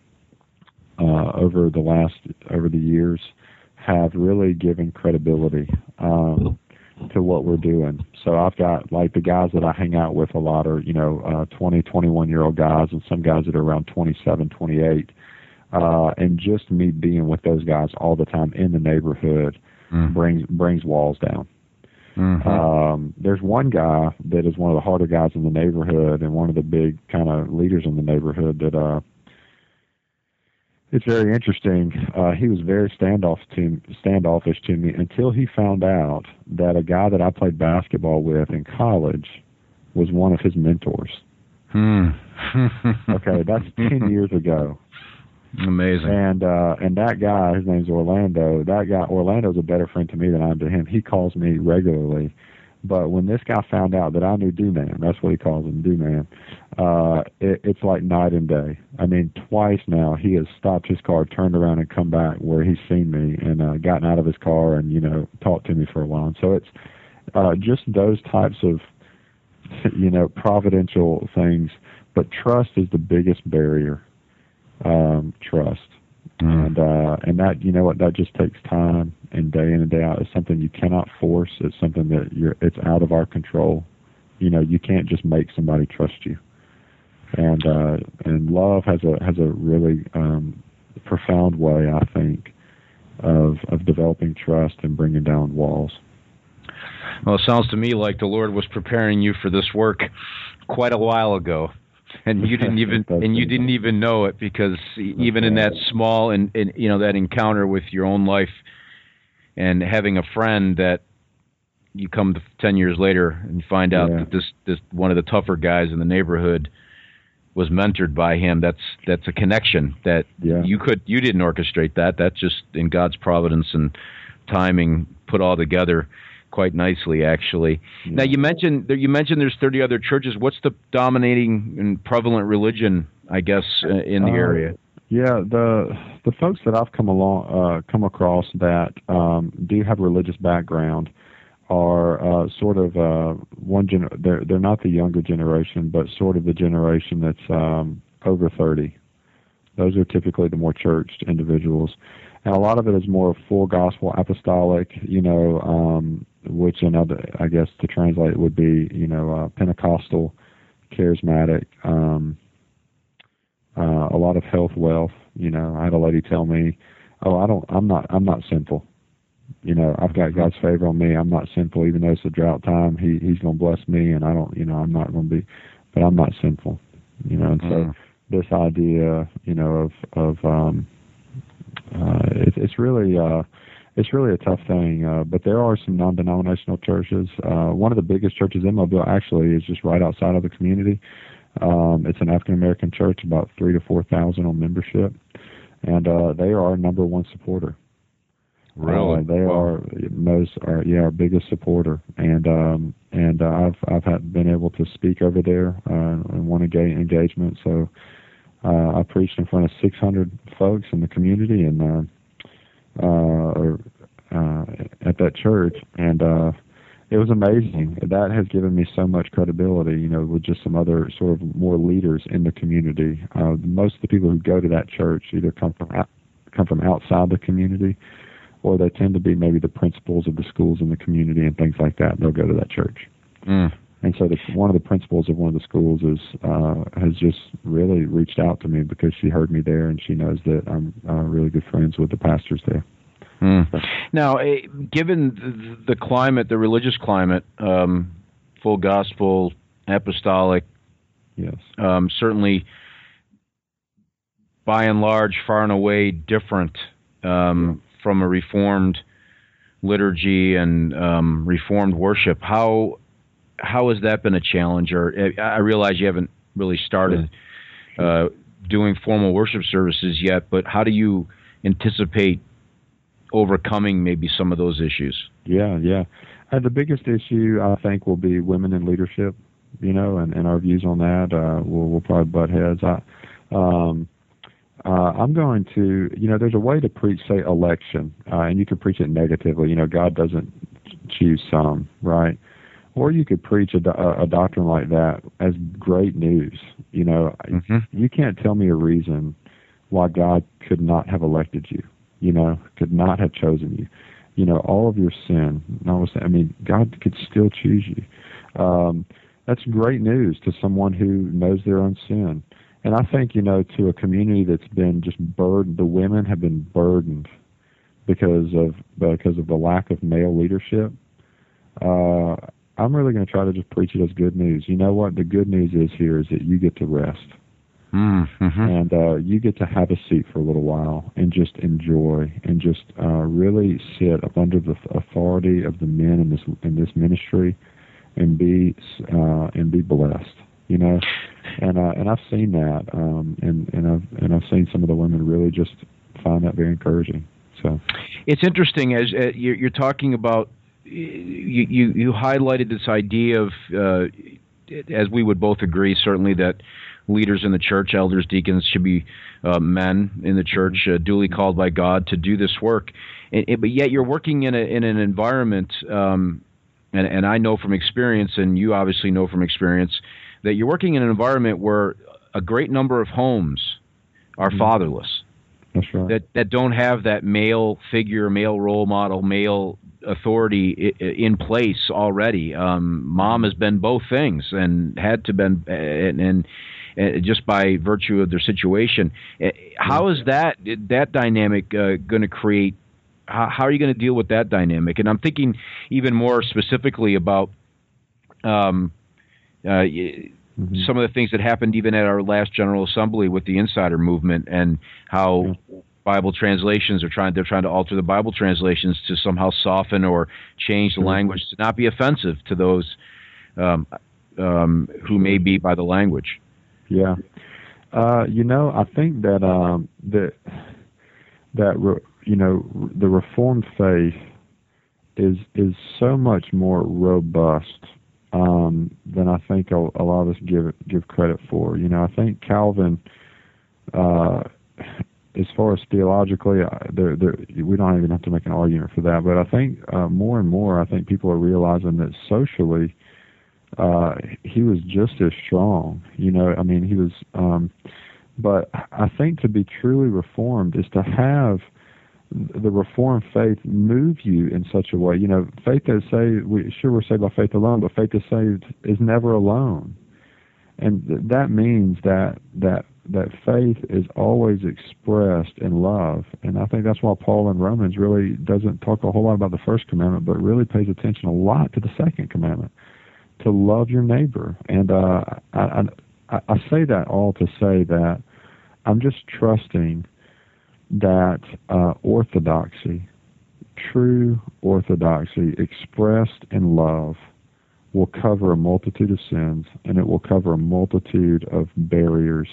Uh, over the last over the years have really given credibility um, to what we're doing. So I've got like the guys that I hang out with a lot are, you know, uh, twenty, twenty-one year old guys, and some guys that are around twenty-seven, twenty-eight. Uh, and just me being with those guys all the time in the neighborhood mm. brings brings walls down. Mm-hmm. Um, there's one guy that is one of the harder guys in the neighborhood and one of the big kind of leaders in the neighborhood that uh, it's very interesting. Uh, he was very standoff to, standoffish to me until he found out that a guy that I played basketball with in college was one of his mentors. Hmm. Okay, that's ten years ago. Amazing. And uh, and that guy, his name's Orlando. That guy, Orlando's a better friend to me than I am to him. He calls me regularly. But when this guy found out that I knew Do-Man, that's what he calls him, Do-Man, uh, it, it's like night and day. I mean, twice now he has stopped his car, turned around, and come back where he's seen me and uh, gotten out of his car and, you know, talked to me for a while. And so it's uh, just those types of, you know, providential things. But trust is the biggest barrier, um, trust. Mm. And uh, and that, you know what, that just takes time and day in and day out. It's something you cannot force. It's something that you're, it's out of our control. You know, you can't just make somebody trust you. And uh, and love has a has a really um, profound way, I think, of of developing trust and bringing down walls. Well, it sounds to me like the Lord was preparing you for this work quite a while ago. And you didn't even and you didn't even know it, because even in that small and, and you know that encounter with your own life and having a friend that you come to ten years later and you find out yeah. that this this one of the tougher guys in the neighborhood was mentored by him. That's that's a connection that yeah. you could you didn't orchestrate that. That's just in God's providence and timing put all together quite nicely, actually. Yeah. Now, you mentioned you mentioned there's thirty other churches. What's the dominating and prevalent religion, I guess, uh, in the uh, area? Yeah, the the folks that I've come along uh, come across that um, do have religious background are uh, sort of uh, one. Gener- they're they're not the younger generation, but sort of the generation that's um, over thirty. Those are typically the more churched individuals. And a lot of it is more full gospel apostolic, you know, um, which another, I guess to translate would be, you know, uh, Pentecostal, charismatic, um, uh, a lot of health, wealth. You know, I had a lady tell me, "Oh, I don't, I'm not, I'm not sinful. You know, I've got God's favor on me. I'm not sinful, even though it's a drought time. He, He's going to bless me, and I don't, you know, I'm not going to be, but I'm not sinful. You know, and so Mm. this idea, you know, of of um, uh, it, it's really, uh, it's really a tough thing. Uh, but there are some non-denominational churches. Uh, one of the biggest churches in Mobile actually is just right outside of the community. Um, it's an African American church, about three to four thousand on membership, and uh, they are our number one supporter. Really, uh, they wow. are most are yeah our biggest supporter, and um, and uh, I've I've had, been able to speak over there uh, in one engage, engagement. So uh, I preached in front of six hundred folks in the community, and uh, uh, or, uh, at that church, and. Uh, It was amazing. That has given me so much credibility, you know, with just some other sort of more leaders in the community. Uh, most of the people who go to that church either come from out, come from outside the community, or they tend to be maybe the principals of the schools in the community and things like that. They'll go to that church. Mm. And so the, one of the principals of one of the schools is uh, has just really reached out to me because she heard me there, and she knows that I'm uh, really good friends with the pastors there. Mm. Now, uh, given the climate, the religious climate, um, full gospel, apostolic, yes, um, certainly by and large, far and away different um, yeah. from a Reformed liturgy and um, Reformed worship. How how has that been a challenge? Or I realize you haven't really started yeah. uh, doing formal worship services yet, but how do you anticipate overcoming maybe some of those issues? Yeah, yeah. Uh, the biggest issue, I think, will be women in leadership, you know, and, and our views on that. Uh, we'll, we'll probably butt heads. I, um, uh, I'm going to, you know, there's a way to preach, say, election, uh, and you can preach it negatively. You know, God doesn't choose some, right? Or you could preach a, a, a doctrine like that as great news. You know, mm-hmm. You can't tell me a reason why God could not have elected you. You know, could not have chosen you. You know, all of your sin. I mean, God could still choose you. Um, that's great news to someone who knows their own sin. And I think, you know, to a community that's been just burdened, the women have been burdened because of because of the lack of male leadership. Uh, I'm really going to try to just preach it as good news. You know what? The good news is here is that you get to rest. Mm-hmm. And uh, you get to have a seat for a little while and just enjoy and just uh, really sit up under the authority of the men in this in this ministry and be uh, and be blessed, you know. And uh, and I've seen that, um, and and I've and I've seen some of the women really just find that very encouraging. So it's interesting as uh, you're, you're talking about. You, you you highlighted this idea of, uh, as we would both agree, certainly that leaders in the church, elders, deacons, should be uh, men in the church, uh, duly called by God to do this work. And, and, but yet you're working in a in an environment, um, and, and I know from experience, and you obviously know from experience, that you're working in an environment where a great number of homes are mm-hmm. fatherless. That's right. That that don't have that male figure, male role model, male authority in place already. Um, mom has been both things and had to been, and, and, and just by virtue of their situation. How is that that dynamic uh, going to create? How, how are you going to deal with that dynamic? And I'm thinking even more specifically about um, uh, mm-hmm. some of the things that happened even at our last General Assembly with the Insider Movement and how. Yeah. Bible translations are trying they're trying to alter the Bible translations to somehow soften or change the language to not be offensive to those um, um, who may be by the language. Yeah. Uh, you know, I think that um, that that re, you know the Reformed faith is is so much more robust um, than I think a, a lot of us give give credit for. You know, I think Calvin. Uh, As far as theologically, they're, they're, we don't even have to make an argument for that. But I think uh, more and more, I think people are realizing that socially, uh, he was just as strong. You know, I mean, he was um, But I think to be truly reformed is to have the Reformed faith move you in such a way. You know, faith is saved, we, sure we're saved by faith alone, but faith is saved is never alone. And th- that means that that that faith is always expressed in love. And I think that's why Paul in Romans really doesn't talk a whole lot about the first commandment, but really pays attention a lot to the second commandment, to love your neighbor. And uh, I, I, I say that all to say that I'm just trusting that uh, orthodoxy, true orthodoxy expressed in love, will cover a multitude of sins, and it will cover a multitude of barriers.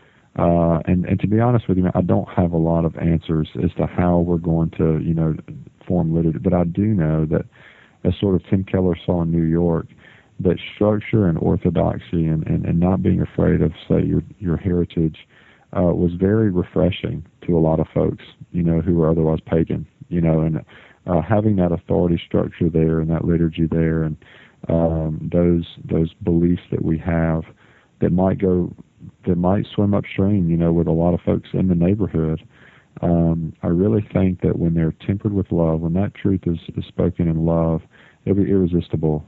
Uh, and, and to be honest with you, I don't have a lot of answers as to how we're going to, you know, form liturgy. But I do know that, as sort of Tim Keller saw in New York, that structure and orthodoxy and, and, and not being afraid of, say, your your heritage uh, was very refreshing to a lot of folks, you know, who were otherwise pagan, you know, and uh, having that authority structure there and that liturgy there and um, those those beliefs that we have that might go, that might swim upstream, you know, with a lot of folks in the neighborhood. Um, I really think that when they're tempered with love, when that truth is, is spoken in love, it'll be irresistible,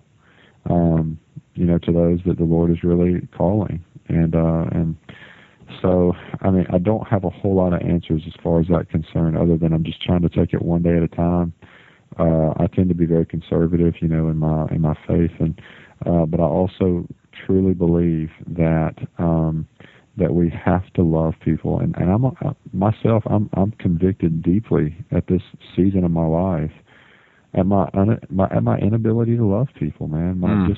um, you know, to those that the Lord is really calling. And uh, and so, I mean, I don't have a whole lot of answers as far as that concerned, other than I'm just trying to take it one day at a time. Uh, I tend to be very conservative, you know, in my in my faith, and uh, but I also truly believe that um, that we have to love people, and, and I'm uh, myself, I'm I'm convicted deeply at this season of my life at my, un, my at my inability to love people, man. My mm. just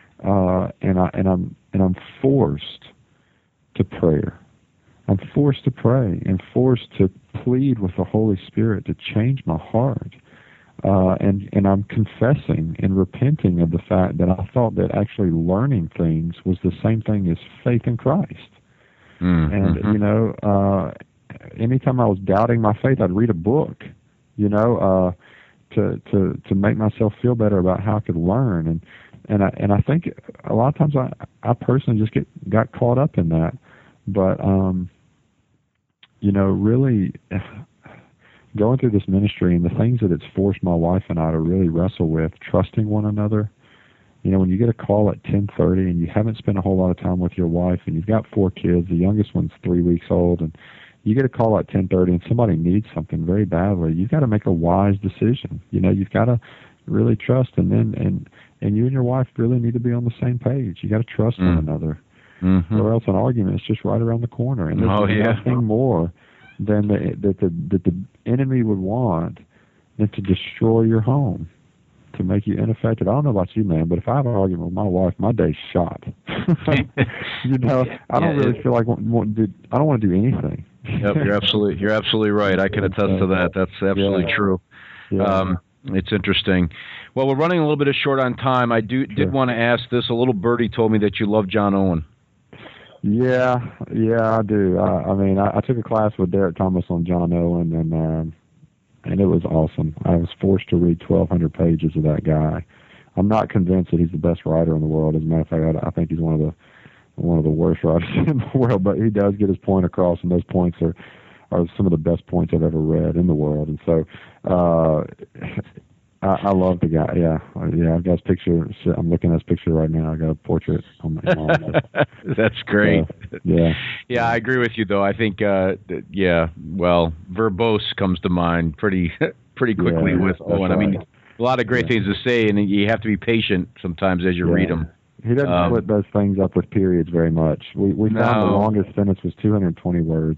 uh, and I and I'm and I'm forced to prayer. I'm forced to pray and forced to plead with the Holy Spirit to change my heart. Uh, and, and I'm confessing and repenting of the fact that I thought that actually learning things was the same thing as faith in Christ. Mm-hmm. And, you know, uh, anytime I was doubting my faith, I'd read a book, you know, uh, to, to, to make myself feel better about how I could learn. And, and I, and I think a lot of times I, I personally just get, got caught up in that. But, um, you know, really going through this ministry and the things that it's forced my wife and I to really wrestle with, trusting one another. You know, when you get a call at ten thirty and you haven't spent a whole lot of time with your wife and you've got four kids, the youngest one's three weeks old, and you get a call at ten thirty and somebody needs something very badly, you've got to make a wise decision. You know, you've got to really trust, and then and and you and your wife really need to be on the same page. You got to trust mm. one another. Mm-hmm. Or else an argument is just right around the corner, and there's oh, yeah. nothing more than the, that the that the enemy would want than to destroy your home, to make you ineffective. I don't know about you, man, but if I have an argument with my wife, my day's shot. you know, I don't yeah, really it, feel like want, want to do, I don't want to do anything. Yep, you're absolutely you're absolutely right. I can attest to that. That's absolutely yeah. true. Yeah. Um, it's interesting. Well, we're running a little bit of short on time. I do sure. did want to ask this. A little birdie told me that you love John Owen. Yeah, yeah, I do. I, I mean, I, I took a class with Derek Thomas on John Owen, and um, and it was awesome. I was forced to read twelve hundred pages of that guy. I'm not convinced that he's the best writer in the world. As a matter of fact, I, I think he's one of the one of the worst writers in the world. But he does get his point across, and those points are are some of the best points I've ever read in the world. And so, uh, I, I love the guy. Yeah, yeah. I've got his picture. I'm looking at his picture right now. I got a portrait on my wall. That's great. Uh, yeah, yeah. I agree with you, though. I think, uh, yeah. Well, verbose comes to mind pretty, pretty quickly yeah, with Owen. Right. I mean, a lot of great yeah. things to say, and you have to be patient sometimes as you yeah. read them. He doesn't um, split those things up with periods very much. We we no. found the longest sentence was two hundred twenty words.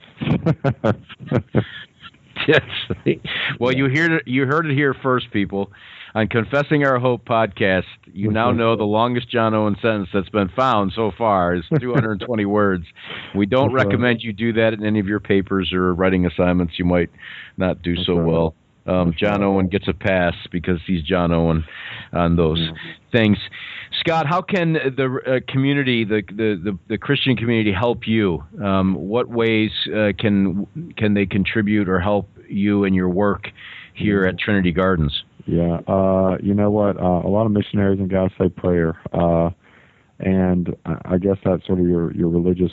Yes. Well, you hear you heard it here first, people. On Confessing Our Hope podcast, you now know the longest John Owen sentence that's been found so far is two hundred twenty words. We don't that's recommend right. you do that in any of your papers or writing assignments. You might not do that's so right. well. Um, John right. Owen gets a pass because he's John Owen on those yeah. things. Scott, how can the uh, community, the, the, the, the Christian community, help you? Um, what ways uh, can can they contribute or help you in your work here at Trinity Gardens? Yeah, uh, you know what? Uh, a lot of missionaries and guys say prayer, uh, and I guess that's sort of your, your religious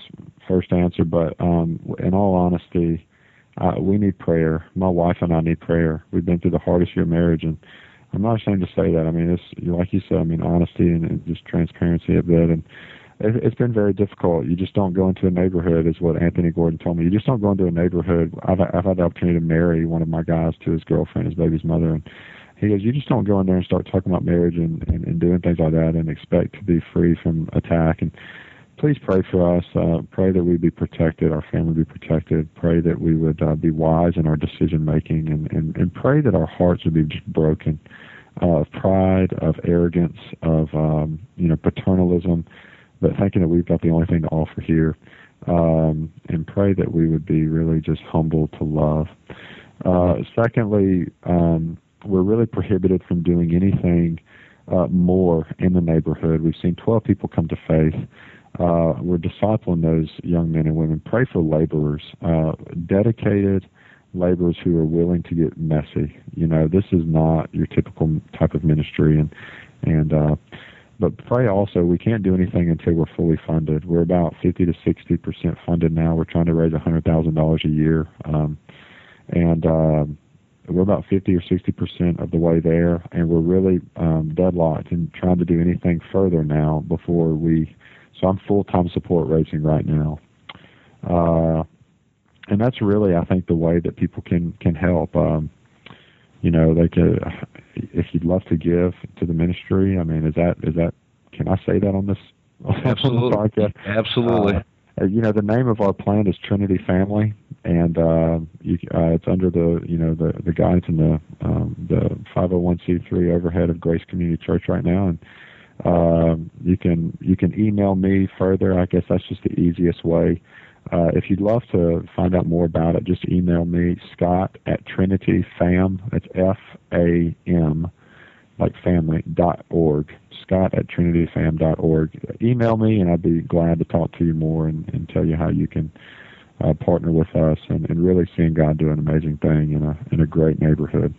first answer, but um, in all honesty, uh, we need prayer. My wife and I need prayer. We've been through the hardest year of marriage, and I'm not ashamed to say that. I mean, it's like you said. I mean, honesty and, and just transparency of that, and it, it's been very difficult. You just don't go into a neighborhood, is what Anthony Gordon told me. You just don't go into a neighborhood. I've I've had the opportunity to marry one of my guys to his girlfriend, his baby's mother, and he goes, you just don't go in there and start talking about marriage and, and, and doing things like that and expect to be free from attack. And please pray for us. Uh, pray that we be protected, our family be protected. Pray that we would uh, be wise in our decision making, and, and, and pray that our hearts would be just broken uh, of pride, of arrogance, of um, you know paternalism, but thinking that we've got the only thing to offer here. Um, and pray that we would be really just humble to love. Uh, secondly, um, we're really prohibited from doing anything uh, more in the neighborhood. We've seen twelve people come to faith. Uh, we're discipling those young men and women. Pray for laborers, uh, dedicated laborers who are willing to get messy. You know, this is not your typical type of ministry, and and uh, but pray also. We can't do anything until we're fully funded. We're about fifty to sixty percent funded now. We're trying to raise a hundred thousand dollars a year, um, and. Uh, We're about fifty or sixty percent of the way there, and we're really um, deadlocked and trying to do anything further now before we. So I'm full-time support raising right now, uh, and that's really, I think, the way that people can can help. Um, you know, they could, if you'd love to give to the ministry. I mean, is that is that? Can I say that on this? Absolutely. On the podcast? Absolutely. Uh, You know, the name of our plan is Trinity Family, and uh, you, uh, it's under the you know the the guidance and the um, the five oh one c three overhead of Grace Community Church right now. And uh, you can you can email me further. I guess that's just the easiest way. Uh, if you'd love to find out more about it, just email me, Scott at Trinity Fam. That's F A M, like family dot org. Scott at Trinity Fam dot org. Email me, and I'd be glad to talk to you more and, and tell you how you can uh, partner with us and, and really seeing God do an amazing thing in a in a great neighborhood.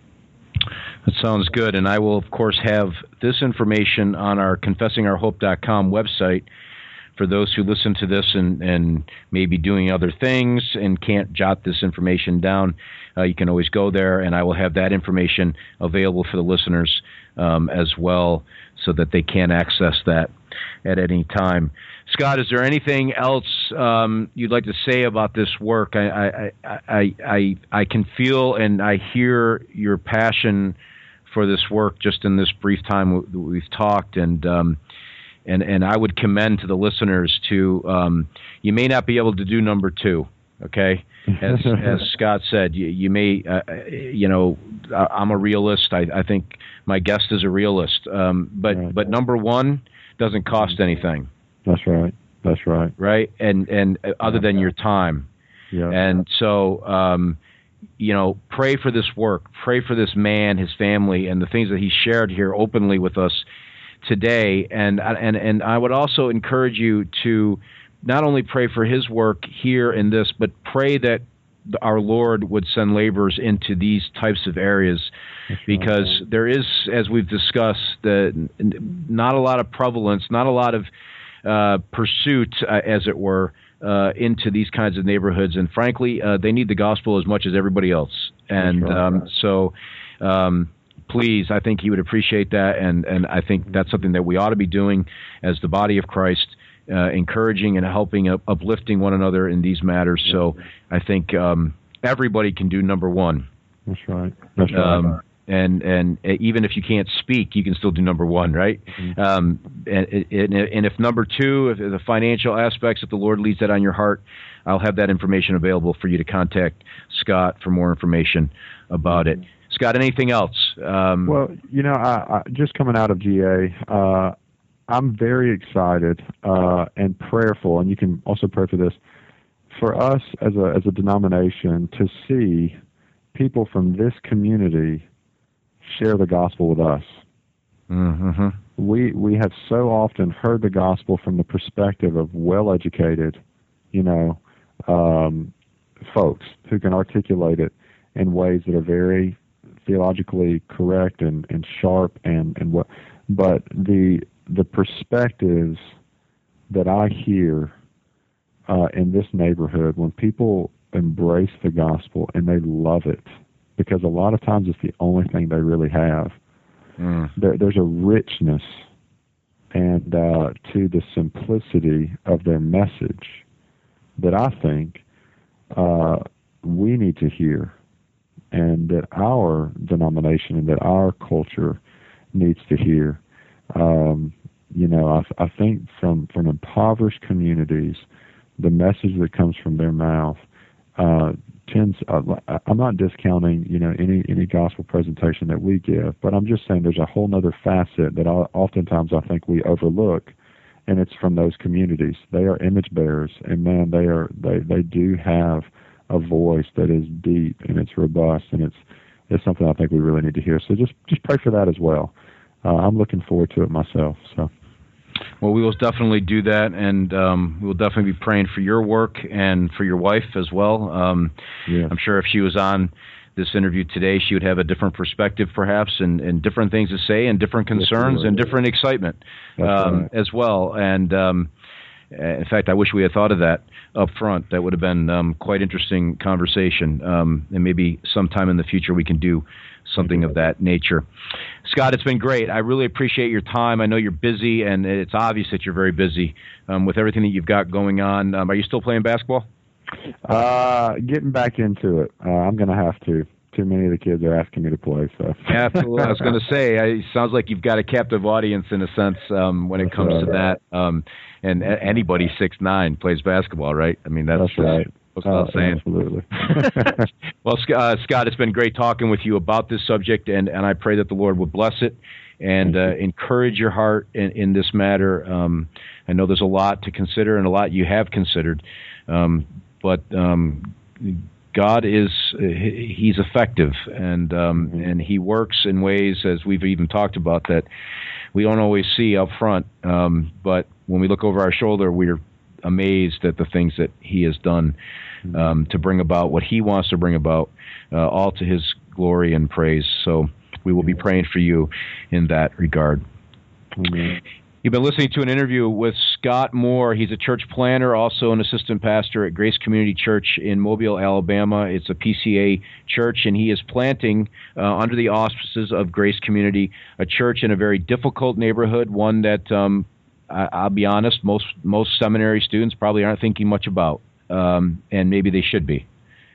That sounds good, and I will, of course, have this information on our confessing our hope dot com website for those who listen to this and, and may be doing other things and can't jot this information down. Uh, you can always go there, and I will have that information available for the listeners um, as well, so that they can access that at any time. Scott, is there anything else um, you'd like to say about this work? I, I, I, I, I can feel and I hear your passion for this work just in this brief time we've talked, and um, and and I would commend to the listeners to um, you may not be able to do number two, okay? As as Scott said, you, you may, uh, you know, I'm a realist. I, I think my guest is a realist. Um, but right. but number one doesn't cost anything. That's right. That's right. Right. And and other than your time. Yeah. And so, um, you know, pray for this work. Pray for this man, his family, and the things that he shared here openly with us today. And and and I would also encourage you to not only pray for his work here in this, but pray that our Lord would send laborers into these types of areas, because there is, as we've discussed, the, not a lot of prevalence, not a lot of uh, pursuit, uh, as it were, uh, into these kinds of neighborhoods. And frankly, uh, they need the gospel as much as everybody else. And right. um, so um, please, I think he would appreciate that. And, and I think that's something that we ought to be doing as the body of Christ, uh, encouraging and helping, up, uplifting one another in these matters. So I think um, everybody can do number one. That's right. That's right. Um, and and even if you can't speak, you can still do number one, right? Mm-hmm. Um, and, and, and if number two, if the financial aspects, if the Lord leads that on your heart, I'll have that information available for you to contact Scott for more information about it. Scott, anything else? Um, well, you know, I, I, just coming out of G A, uh, I'm very excited uh, and prayerful, and you can also pray for this, for us as a as a denomination to see people from this community share the gospel with us. Mm-hmm. We we have so often heard the gospel from the perspective of well-educated, you know, um, folks who can articulate it in ways that are very theologically correct and, and sharp and, and what. But the the perspectives that I hear uh, in this neighborhood, when people embrace the gospel and they love it, because a lot of times it's the only thing they really have, mm. there, there's a richness and uh, to the simplicity of their message that I think uh, we need to hear, and that our denomination and that our culture needs to hear. Um, you know, I, I think from, from impoverished communities, the message that comes from their mouth uh, tends. Uh, I'm not discounting, you know, any any gospel presentation that we give, but I'm just saying there's a whole other facet that I, oftentimes I think we overlook, and it's from those communities. They are image bearers, and man, they are they they do have a voice that is deep and it's robust, and it's it's something I think we really need to hear. So just just pray for that as well. Uh, I'm looking forward to it myself. So. Well, we will definitely do that, and um, we will definitely be praying for your work and for your wife as well. Um, yeah. I'm sure if she was on this interview today, she would have a different perspective, perhaps, and, and different things to say, and different concerns, yes, and different excitement um, right. as well. And um, in fact, I wish we had thought of that up front. That would have been um, quite interesting conversation, um, and maybe sometime in the future we can do something of that nature. Scott, it's been great. I really appreciate your time. I know you're busy, and it's obvious that you're very busy um, with everything that you've got going on. Um, are you still playing basketball? Uh, getting back into it. Uh, I'm going to have to. Too many of the kids are asking me to play. So absolutely. I was going to say, I, it sounds like you've got a captive audience in a sense um, when it comes that's to right. that. Um, and anybody six nine plays basketball, right? I mean, that's, that's right. What's oh, saying? Absolutely. Well, uh, Scott, it's been great talking with you about this subject, and, and I pray that the Lord would bless it and uh, encourage your heart in, in this matter. Um, I know there's a lot to consider and a lot you have considered, um, but um, God is He's effective, and um, mm-hmm. and He works in ways, as we've even talked about, that we don't always see up front. Um, but when we look over our shoulder, we're amazed at the things that He has done um, to bring about what He wants to bring about, uh, all to His glory and praise. So we will be praying for you in that regard. Mm-hmm. You've been listening to an interview with Scott Moore. He's a church planter, also an assistant pastor at Grace Community Church in Mobile, Alabama. It's a P C A church, and he is planting, uh, under the auspices of Grace Community, a church in a very difficult neighborhood, one that um, I, I'll be honest, most most seminary students probably aren't thinking much about, um, and maybe they should be.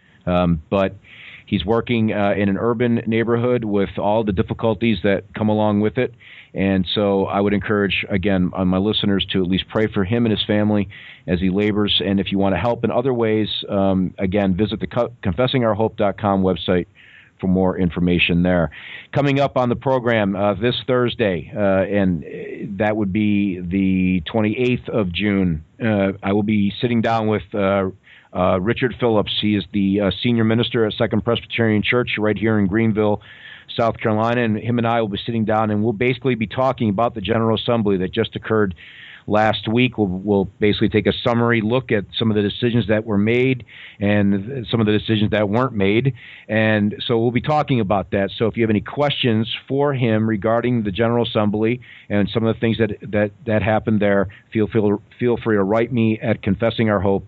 Um, but he's working uh, in an urban neighborhood with all the difficulties that come along with it. And so I would encourage, again, on my listeners to at least pray for him and his family as he labors. And if you want to help in other ways, um, again, visit the confessing our hope dot com website for more information there. Coming up on the program uh, this Thursday, uh, and that would be the twenty-eighth of June, uh, I will be sitting down with uh, uh, Richard Phillips. He is the uh, senior minister at Second Presbyterian Church right here in Greenville, South Carolina, and him and I will be sitting down, and we'll basically be talking about the General Assembly that just occurred last week. We'll, we'll basically take a summary look at some of the decisions that were made and some of the decisions that weren't made, and so we'll be talking about that. So if you have any questions for him regarding the General Assembly and some of the things that that, that happened there, feel, feel, feel free to write me at Confessing Our Hope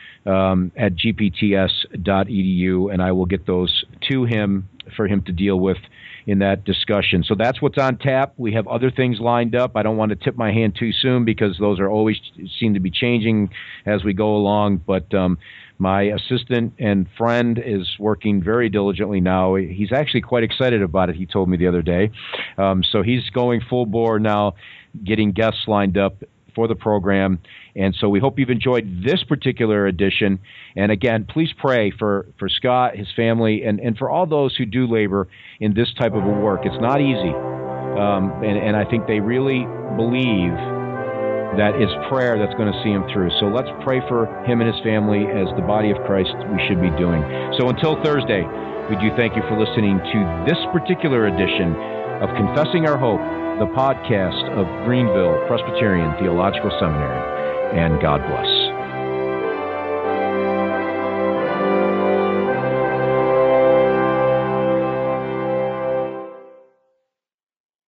um, at g p t s dot e d u, and I will get those to him for him to deal with in that discussion. So that's what's on tap. We have other things lined up. I don't want to tip my hand too soon because those are always seem to be changing as we go along. But um, my assistant and friend is working very diligently now. He's actually quite excited about it, he told me the other day. Um, so he's going full bore now, getting guests lined up for the program. And so we hope you've enjoyed this particular edition. And again, please pray for, for Scott, his family, and, and for all those who do labor in this type of a work. It's not easy. Um, and, and I think they really believe that it's prayer that's going to see him through. So let's pray for him and his family as the body of Christ we should be doing. So until Thursday, we do thank you for listening to this particular edition of Confessing Our Hope, the podcast of Greenville Presbyterian Theological Seminary. And God bless.